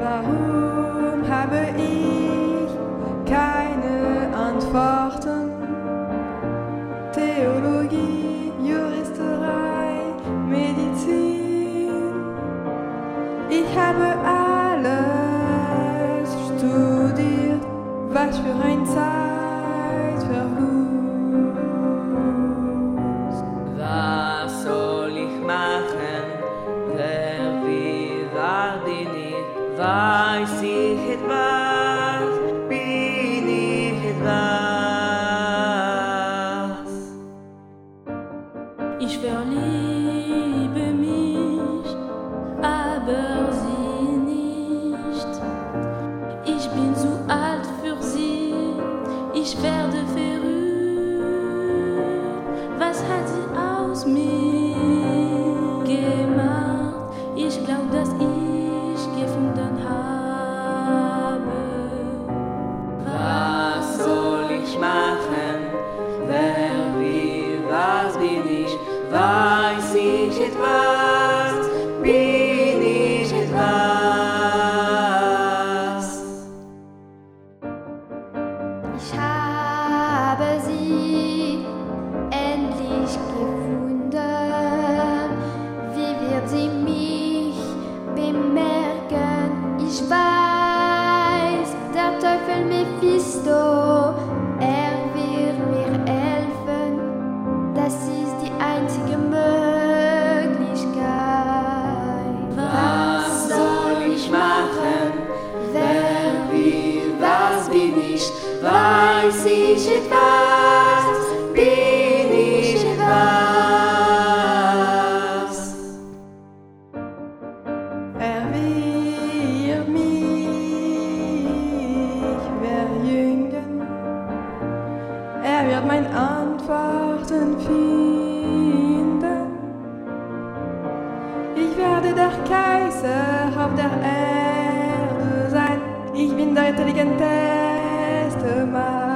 Warum habe ich keine Antworten? Theologie, Juristerei, Medizin. Ich habe alles studiert, was für ein Zeitverlust. Was soll ich machen? Wer, wie, war bin ich? Weiß ich etwas? Bin ich etwas? Ich verliebe mich, aber sie nicht. Ich bin zu alt für sie, ich werde verrückt. Was hat sie aus mir gemacht? Ich glaub, dass ich gefunden habe. Was soll ich machen? Wer, wie, was bin ich? Weiß ich etwas? Bin ich etwas? Ich habe sie endlich gefunden. Wie wird sie mich bemerken? Ich weiß, der Teufel Mephisto, er wird mir helfen. Das ist die einzige Möglichkeit. Was soll ich machen? Wer, wie, was bin ich? Weiß ich etwas? Bin ich etwas? Er wird mich verjüngen. Er wird meine Antworten finden. Ich werde der Kaiser auf der Erde sein. Ich bin der intelligenteste Mann.